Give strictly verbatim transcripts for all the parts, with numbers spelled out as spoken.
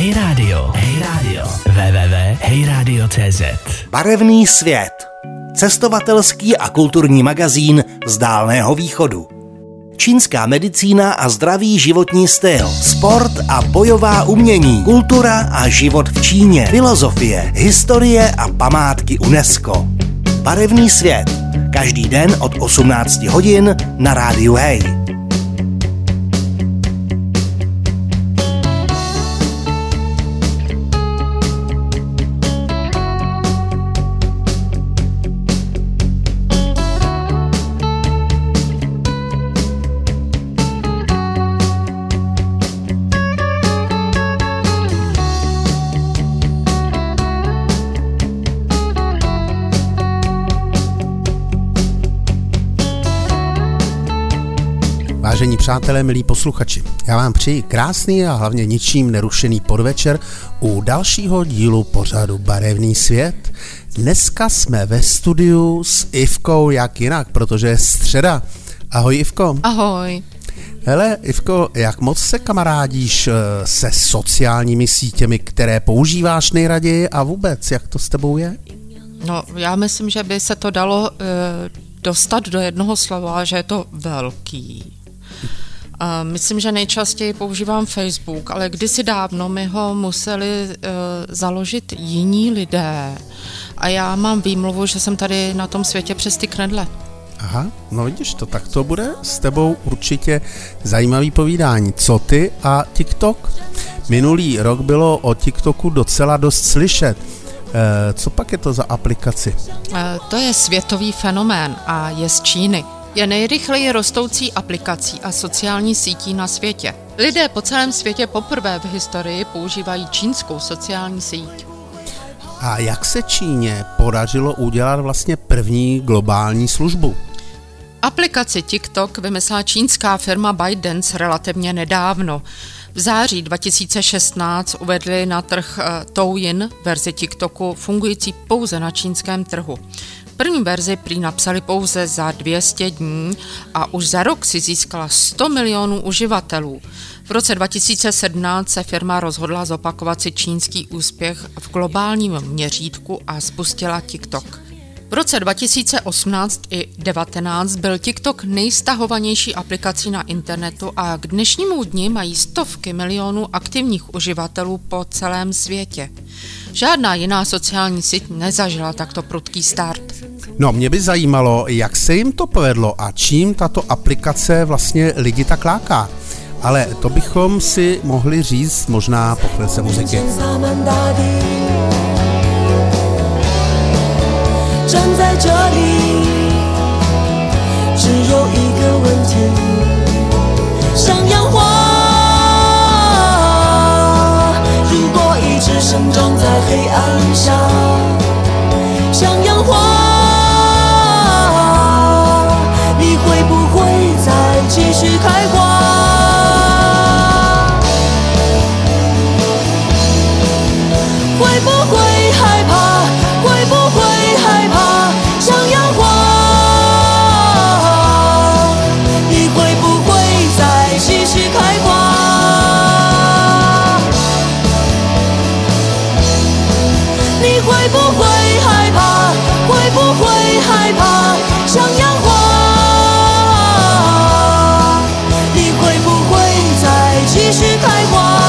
Hey Radio, Hey Radio, w w w tečka hej radio tečka cé zet. Barevný svět. Cestovatelský a kulturní magazín z Dálného východu. Čínská medicína a zdravý životní styl, sport a bojová umění, kultura a život v Číně, filozofie, historie a památky UNESCO. Barevný svět. Každý den od osmnácti hodin na rádiu Hey. Vážení přátelé, milí posluchači, já vám přeji krásný a hlavně ničím nerušený podvečer u dalšího dílu pořadu Barevný svět. Dneska jsme ve studiu s Ivkou, jak jinak, protože je středa. Ahoj Ivko. Ahoj. Hele Ivko, jak moc se kamarádíš se sociálními sítěmi, které používáš nejraději a vůbec, jak to s tebou je? No, já myslím, že by se to dalo e, dostat do jednoho slova, že je to velký. A myslím, že nejčastěji používám Facebook, ale kdysi dávno mi ho museli e, založit jiní lidé. A já mám výmluvu, že jsem tady na tom světě přes ty knedle. Aha, no vidíš to, tak to bude s tebou určitě zajímavý povídání. Co ty a TikTok? Minulý rok bylo o TikToku docela dost slyšet. E, co pak je to za aplikaci? E, to je světový fenomén a je z Číny. Je nejrychleji rostoucí aplikací a sociální sítí na světě. Lidé po celém světě poprvé v historii používají čínskou sociální síť. A jak se Číně podařilo udělat vlastně první globální službu? Aplikaci TikTok vymyslela čínská firma ByteDance relativně nedávno. V září dva tisíce šestnáct uvedli na trh Douyin verzi TikToku fungující pouze na čínském trhu. První verzi prý napsali pouze za dvě stě dní a už za rok si získala sto milionů uživatelů. V roce dva tisíce sedmnáct se firma rozhodla zopakovat si čínský úspěch v globálním měřítku a spustila TikTok. V roce dva tisíce osmnáct i devatenáct byl TikTok nejstahovanější aplikací na internetu a k dnešnímu dni mají stovky milionů aktivních uživatelů po celém světě. Žádná jiná sociální síť nezažila takto prudký start. No, mě by zajímalo, jak se jim to povedlo a čím tato aplikace vlastně lidi tak láká. Ale to bychom si mohli říct možná po chvilce muziky. 站在这里，只有一个问题，向阳花，如果一直生长在黑暗下，向阳花，你会不会再继续开花？会不会害怕？会不会害怕？向阳花，你会不会再继续开花？你会不会害怕？会不会害怕？向阳花，你会不会再继续开花？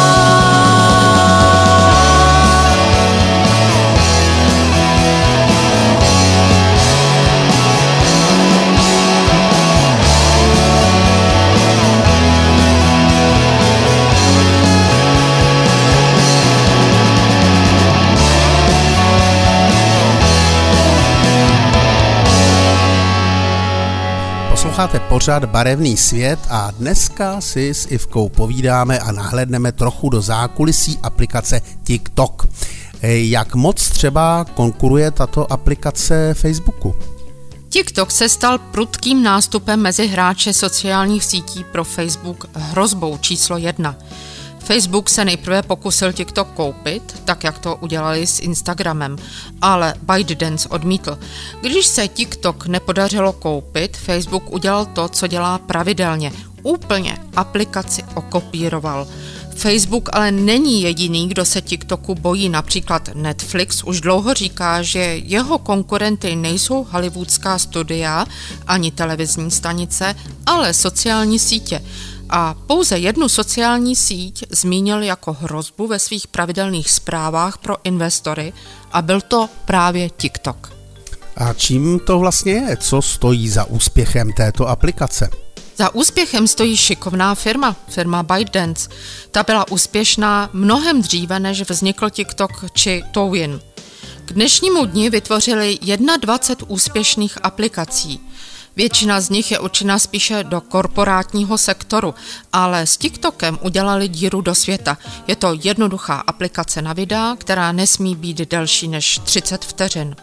Posloucháte pořad Barevný svět a dneska si s Ivkou povídáme a nahlédneme trochu do zákulisí aplikace TikTok. Jak moc třeba konkuruje tato aplikace Facebooku? TikTok se stal prudkým nástupem mezi hráče sociálních sítí pro Facebook hrozbou číslo jedna. Facebook se nejprve pokusil TikTok koupit, tak jak to udělali s Instagramem, ale ByteDance odmítl. Když se TikTok nepodařilo koupit, Facebook udělal to, co dělá pravidelně. Úplně aplikaci okopíroval. Facebook ale není jediný, kdo se TikToku bojí. Například Netflix už dlouho říká, že jeho konkurenty nejsou hollywoodská studia ani televizní stanice, ale sociální sítě. A pouze jednu sociální síť zmínil jako hrozbu ve svých pravidelných zprávách pro investory a byl to právě TikTok. A čím to vlastně je? Co stojí za úspěchem této aplikace? Za úspěchem stojí šikovná firma, firma ByteDance. Ta byla úspěšná mnohem dříve, než vznikl TikTok či Douyin. K dnešnímu dni vytvořili dvacet jedna úspěšných aplikací. Většina z nich je určena spíše do korporátního sektoru, ale s TikTokem udělali díru do světa. Je to jednoduchá aplikace na videa, která nesmí být delší než třicet vteřin.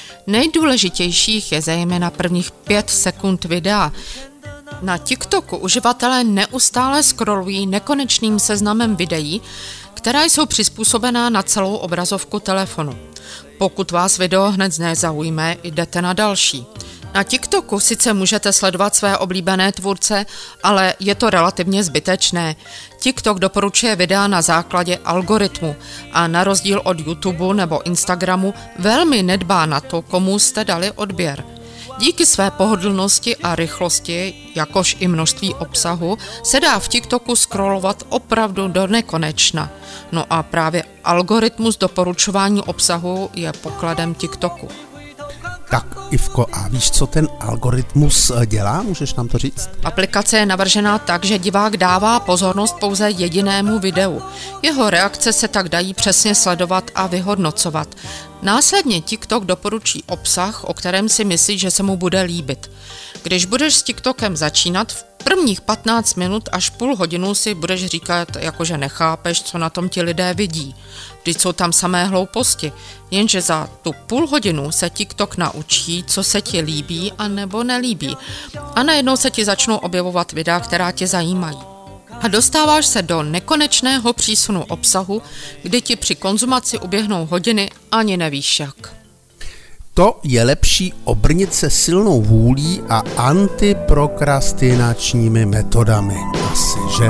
Nejdůležitějších je zejména prvních pět sekund videa. Na TikToku uživatelé neustále scrollují nekonečným seznamem videí, která jsou přizpůsobená na celou obrazovku telefonu. Pokud vás video hned nezaujme, jdete na další. Na TikToku sice můžete sledovat své oblíbené tvůrce, ale je to relativně zbytečné. TikTok doporučuje videa na základě algoritmu a na rozdíl od YouTube nebo Instagramu velmi nedbá na to, komu jste dali odběr. Díky své pohodlnosti a rychlosti, jakož i množství obsahu, se dá v TikToku scrollovat opravdu do nekonečna. No a právě algoritmus doporučování obsahu je pokladem TikToku. Tak, Ivko, a víš, co ten algoritmus dělá? Můžeš nám to říct? Aplikace je navržená tak, že divák dává pozornost pouze jedinému videu. Jeho reakce se tak dají přesně sledovat a vyhodnocovat. Následně TikTok doporučí obsah, o kterém si myslí, že se mu bude líbit. Když budeš s TikTokem začínat, v prvních patnáct minut až půl hodinu si budeš říkat, jakože nechápeš, co na tom ti lidé vidí. Vždyť jsou tam samé hlouposti, jenže za tu půl hodinu se TikTok naučí, co se ti líbí a nebo nelíbí. A najednou se ti začnou objevovat videa, která tě zajímají. A dostáváš se do nekonečného přísunu obsahu, kdy ti při konzumaci uběhnou hodiny, ani nevíš jak. To je lepší obrnit se silnou vůlí a antiprokrastinačními metodami. Asi, že?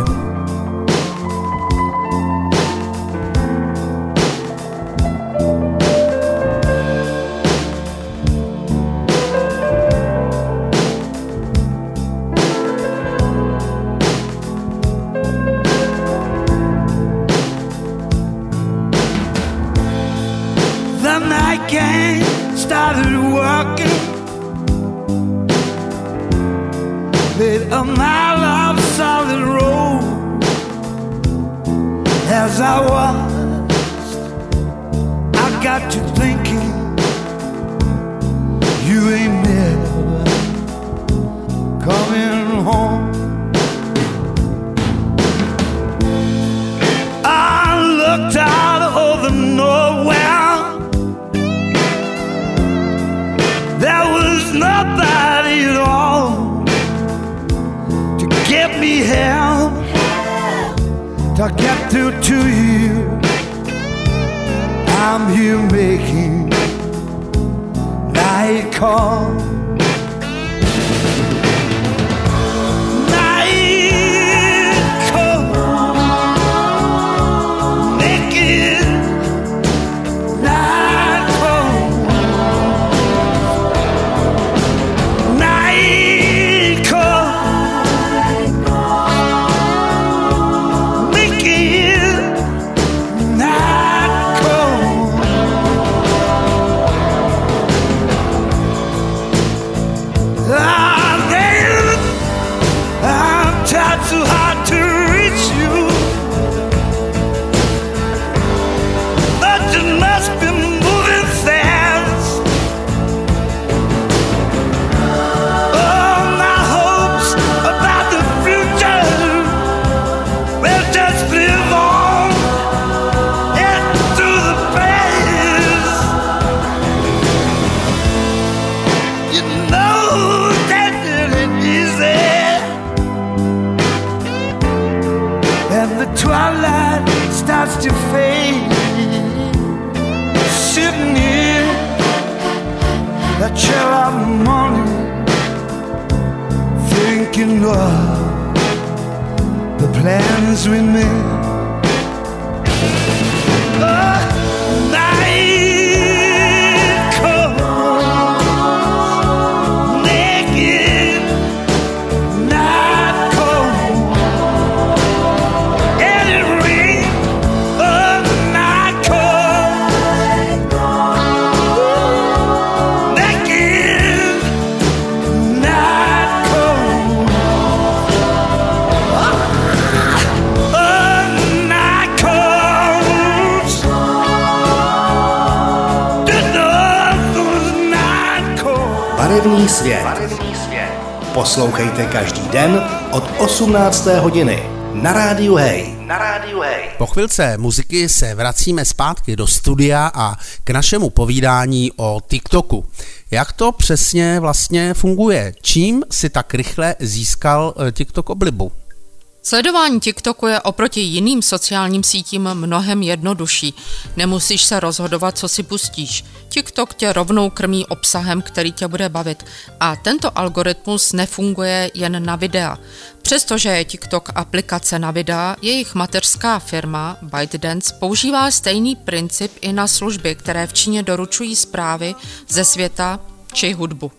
Started walking, made a mile of solid road. As I watched, I got to thinking, you ain't never coming home. I looked out over nowhere. There was nobody at all to get me help, to get through to you. I'm here making night call. To fade, sitting in the chill of the morning, thinking of the plans we made. Barevný svět. Barevný svět. Poslouchejte každý den od osmnácté hodiny na rádiu Hej. Na rádiu Hej. Po chvilce muziky se vracíme zpátky do studia a k našemu povídání o TikToku. Jak to přesně vlastně funguje? Čím si tak rychle získal TikTok oblibu? Sledování TikToku je oproti jiným sociálním sítím mnohem jednodušší. Nemusíš se rozhodovat, co si pustíš. TikTok tě rovnou krmí obsahem, který tě bude bavit. A tento algoritmus nefunguje jen na videa. Přestože je TikTok aplikace na videa, jejich mateřská firma ByteDance používá stejný princip i na služby, které v Číně doručují zprávy ze světa či hudbu.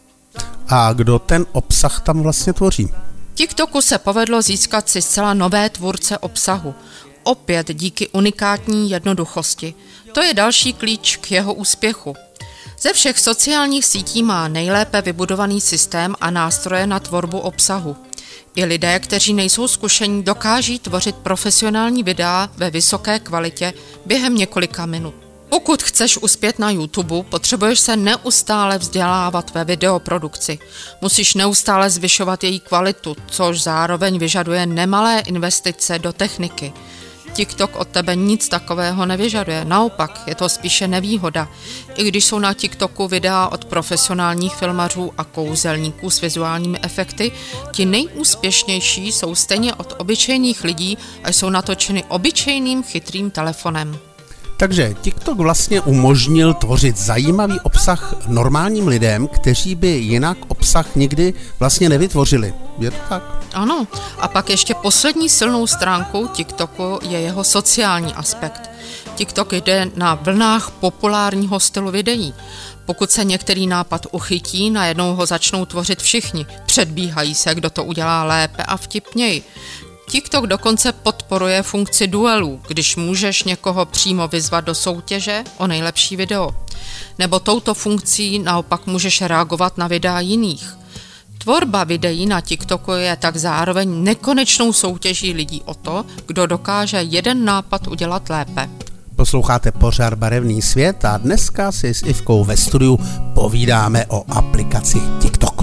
A kdo ten obsah tam vlastně tvoří? TikToku se povedlo získat si zcela nové tvůrce obsahu. Opět díky unikátní jednoduchosti. To je další klíč k jeho úspěchu. Ze všech sociálních sítí má nejlépe vybudovaný systém a nástroje na tvorbu obsahu. I lidé, kteří nejsou zkušení, dokáží tvořit profesionální videa ve vysoké kvalitě během několika minut. Pokud chceš uspět na YouTube, potřebuješ se neustále vzdělávat ve videoprodukci. Musíš neustále zvyšovat její kvalitu, což zároveň vyžaduje nemalé investice do techniky. TikTok od tebe nic takového nevyžaduje, naopak je to spíše nevýhoda. I když jsou na TikToku videa od profesionálních filmařů a kouzelníků s vizuálními efekty, ti nejúspěšnější jsou stejně od obyčejných lidí a jsou natočeny obyčejným chytrým telefonem. Takže TikTok vlastně umožnil tvořit zajímavý obsah normálním lidem, kteří by jinak obsah nikdy vlastně nevytvořili. Je to tak? Ano. A pak ještě poslední silnou stránkou TikToku je jeho sociální aspekt. TikTok jde na vlnách populárního stylu videí. Pokud se některý nápad uchytí, najednou ho začnou tvořit všichni. Předbíhají se, kdo to udělá lépe a vtipněji. TikTok dokonce podporuje funkci duelů, když můžeš někoho přímo vyzvat do soutěže o nejlepší video. Nebo touto funkcí naopak můžeš reagovat na videa jiných. Tvorba videí na TikToku je tak zároveň nekonečnou soutěží lidí o to, kdo dokáže jeden nápad udělat lépe. Posloucháte pořad Barevný svět a dneska si s Ivkou ve studiu povídáme o aplikaci TikTok.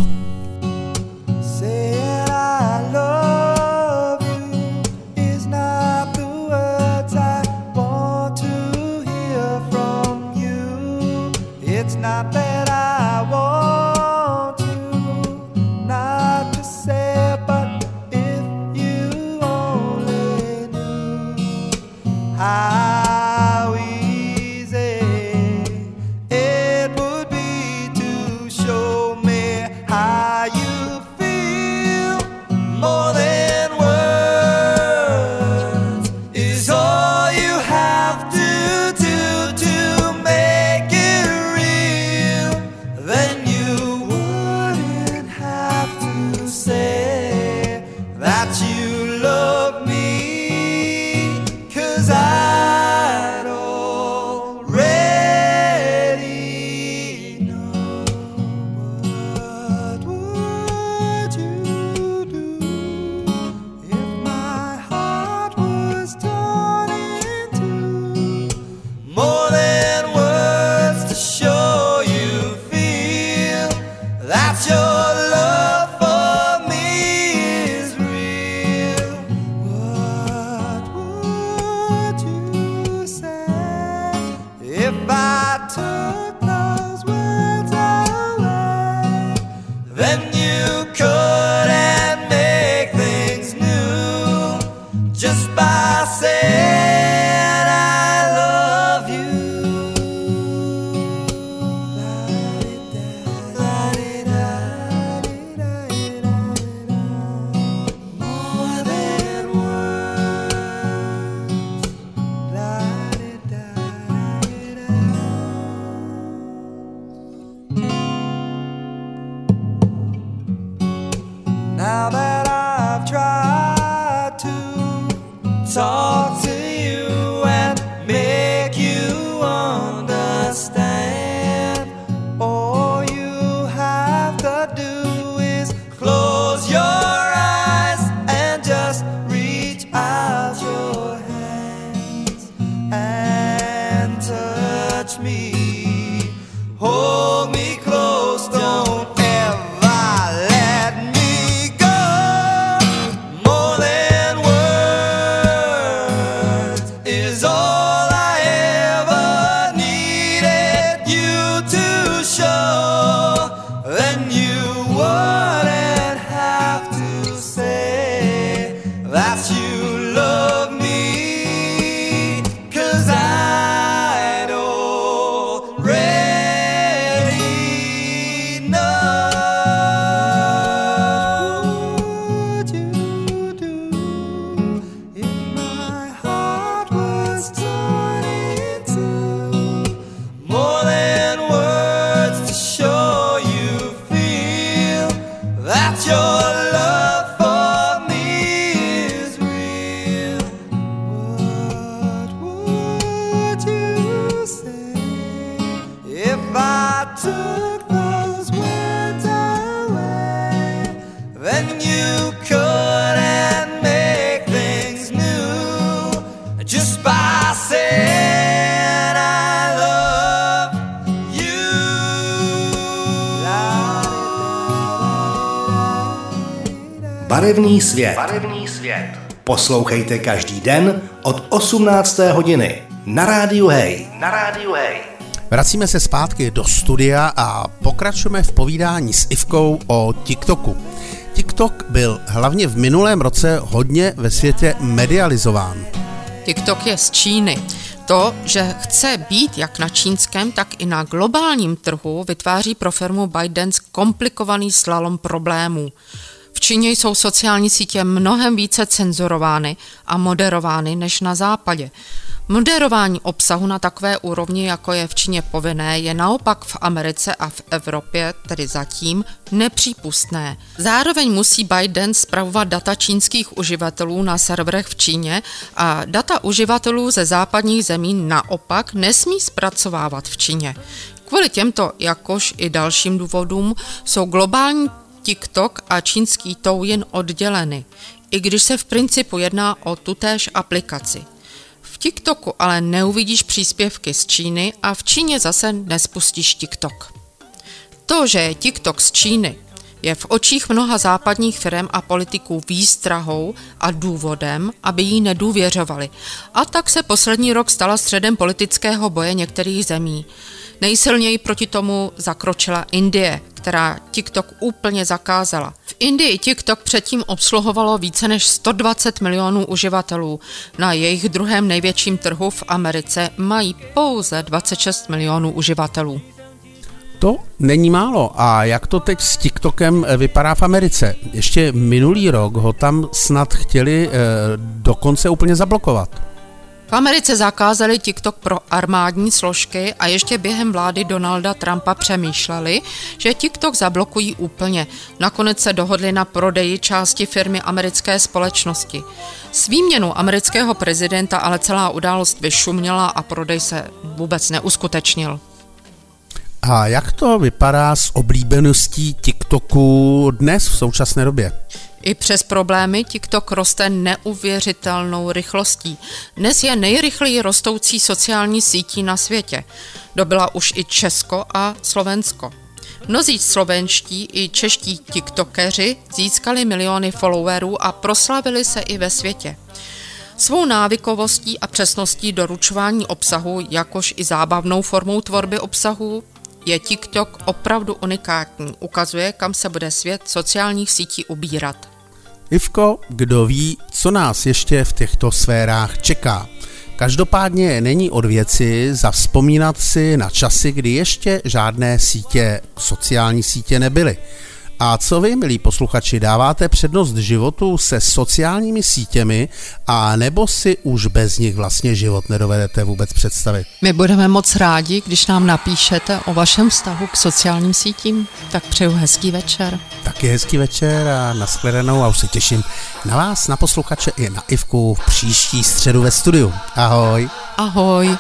Not that I want to, not to say, but if you only knew how easy it would be to show me how you feel. More than words is all you have to do to make it real. Then you wouldn't have to say that you love me, 'cause I'd already know. What would you do if my heart was torn in two? More than words to show you feel that your love for me is real. What would you say if I took those words away? Then you couldn't make things new just by saying I love you. More than words. Now that I've tried to talk to you and make you understand, all you have to do is close your eyes and just reach out your hands and touch me. Hold me close, don't ever I said I love you. Barevný svět. Barevný svět. Poslouchejte každý den od osmnácté hodiny na rádiu Hej. Na rádiu Hej. Vracíme se zpátky do studia a pokračujeme v povídání s Ivkou o TikToku. TikTok byl hlavně v minulém roce hodně ve světě medializován. TikTok je z Číny. To, že chce být jak na čínském, tak i na globálním trhu, vytváří pro firmu ByteDance komplikovaný slalom problémů. V Číně jsou sociální sítě mnohem více cenzurovány a moderovány než na západě. Moderování obsahu na takové úrovni, jako je v Číně povinné, je naopak v Americe a v Evropě, tedy zatím, nepřípustné. Zároveň musí ByteDance spravovat data čínských uživatelů na serverech v Číně a data uživatelů ze západních zemí naopak nesmí zpracovávat v Číně. Kvůli těmto, jakož i dalším důvodům, jsou globální TikTok a čínský Douyin odděleny, i když se v principu jedná o tutéž aplikaci. V TikToku ale neuvidíš příspěvky z Číny a v Číně zase nespustíš TikTok. To, že je TikTok z Číny, je v očích mnoha západních firem a politiků výstrahou a důvodem, aby jí nedůvěřovali. A tak se poslední rok stala středem politického boje některých zemí. Nejsilněji proti tomu zakročila Indie, která TikTok úplně zakázala. V Indii TikTok předtím obsluhovalo více než sto dvacet milionů uživatelů. Na jejich druhém největším trhu v Americe mají pouze dvacet šest milionů uživatelů. To není málo. A jak to teď s TikTokem vypadá v Americe? Ještě minulý rok ho tam snad chtěli eh, dokonce úplně zablokovat. V Americe zakázali TikTok pro armádní složky a ještě během vlády Donalda Trumpa přemýšleli, že TikTok zablokují úplně. Nakonec se dohodli na prodeji části firmy americké společnosti. S výměnou amerického prezidenta ale celá událost vyšuměla a prodej se vůbec neuskutečnil. A jak to vypadá s oblíbeností TikToku dnes v současné době? I přes problémy TikTok roste neuvěřitelnou rychlostí. Dnes je nejrychleji rostoucí sociální sítí na světě. Dobyla už i Česko a Slovensko. Mnozí slovenští i čeští tiktokeři získali miliony followerů a proslavili se i ve světě. Svou návykovostí a přesností doručování obsahu, jakož i zábavnou formou tvorby obsahu, je TikTok opravdu unikátní. Ukazuje, kam se bude svět sociálních sítí ubírat. Ivko, kdo ví, co nás ještě v těchto sférách čeká. Každopádně není od věci zavzpomínat si na časy, kdy ještě žádné sítě, sociální sítě nebyly. A co vy, milí posluchači, dáváte přednost životu se sociálními sítěmi a nebo si už bez nich vlastně život nedovedete vůbec představit? My budeme moc rádi, když nám napíšete o vašem vztahu k sociálním sítím. Tak přeju hezký večer. Taky hezký večer a nashledanou a už se těším na vás, na posluchače i na Ivku v příští středu ve studiu. Ahoj. Ahoj.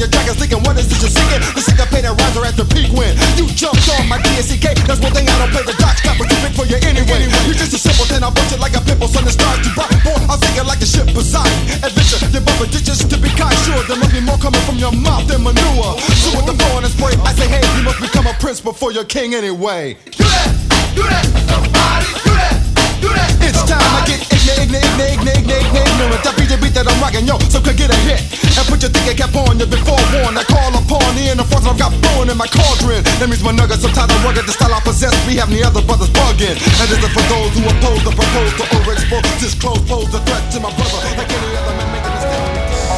your track is thinking, what is it you're singing? The syncopated riser at the peak when you jumped on my D S C K. That's one thing I don't play the doc stop, but you big for you anyway. You're just a simpleton, I butch it like a pimple, son, it starts to bright. Boy, I'm thinking like the ship beside adventure, you're bumping ditches to be kind. Sure, there must be more coming from your mouth than manure. So with the flow and the spray, I say, hey, you must become a prince before you're king anyway. Do that, do that, somebody, do that, do that. It's time I get ignorant, ignorant, ignorant, ignorant, ignorant. That beat the beat that I'm rocking, yo, so could get a hit. And put your thinking cap on, you before warned. I call upon the inner force I've got blowing in my cauldron. That means my nuggets, sometimes I rugged, the style I possess. We have the other brothers bugging. And this is for those who oppose the proposed to overexpose. Disclose, pose the threat to my brother. Like any other man making a stand.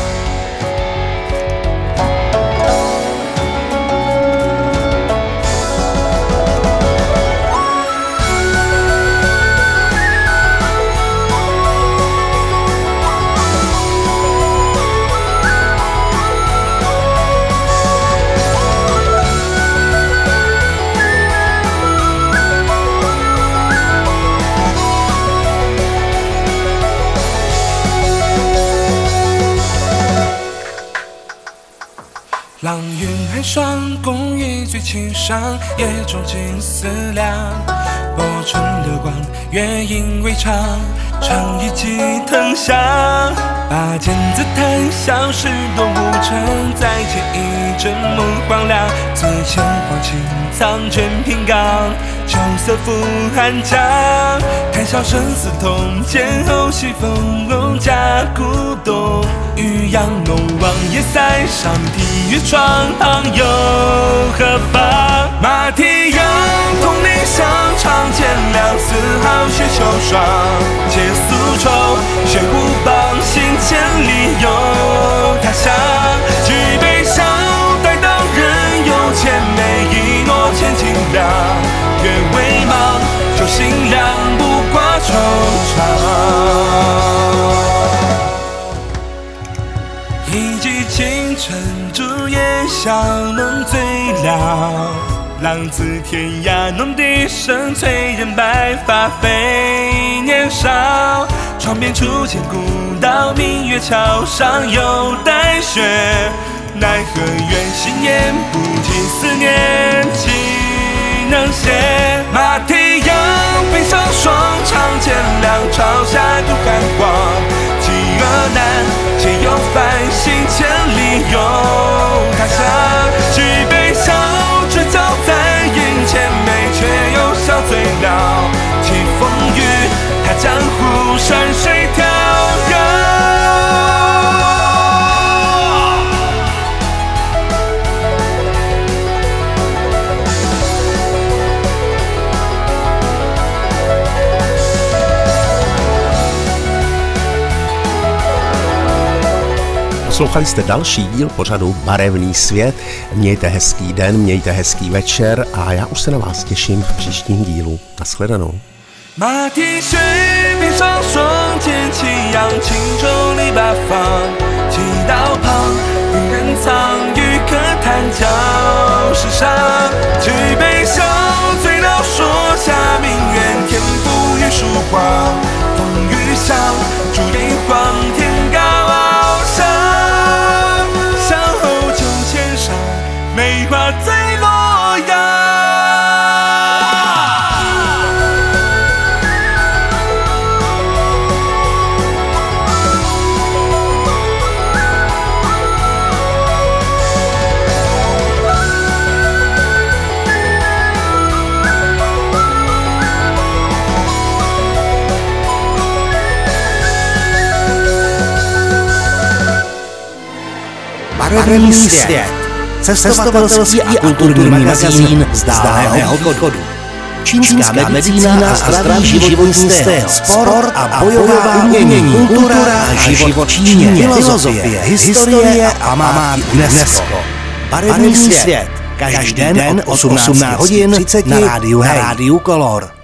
浪云寒霜，共一醉青山，夜中尽思量。波春流光，月影微长，唱一骑腾翔。把剑自弹，消失多无常，再见一阵梦荒凉。自前黄青苍卷平冈，秋色拂寒江。谈笑生死痛，剑后西风龙驾古董。渔阳龙王爷塞上，体育闯航又何妨？马蹄扬，同理想，长剑两四好血秋霜。借宿愁，血无帮，行千里有他乡。举杯笑，待到人有千美，一诺千金两。月微茫，旧心凉，不挂惆怅。一骑清晨，烛夜香能醉了。浪自天涯，弄笛声，催人白发飞年少。窗边初见古道，明月桥上有待雪。奈何远行言不尽思念，岂能歇？马蹄扬，冰上霜，长剑两，朝下渡寒光。饥饿难，且有繁星千里有他乡。举杯笑，只交在眼前美，却又笑醉了。起风雨，他江湖山水迢遥。 Poslouchali jste další díl pořadu Barevný svět. Mějte hezký den, mějte hezký večer a já už se na vás těším v příštím dílu. Nashledanou. 马蹄水，冰上霜，剑气扬，轻舟立八方。几道旁，渔人藏，渔客谈教世上。举杯笑，醉倒说下明月，天不与曙光。风雨响，烛焰晃，天高翱翔。向后九千上，梅花醉洛阳。 Barevný svět. Cestovatelský a kulturní magazín z Dálného východu. Čínská medicína a zdravý životní styl, sport a bojová umění, kultura a život v Číně, filozofie, historie a památky UNESCO. Barevný svět. Každý den osmnáct hodin na rádiu Color.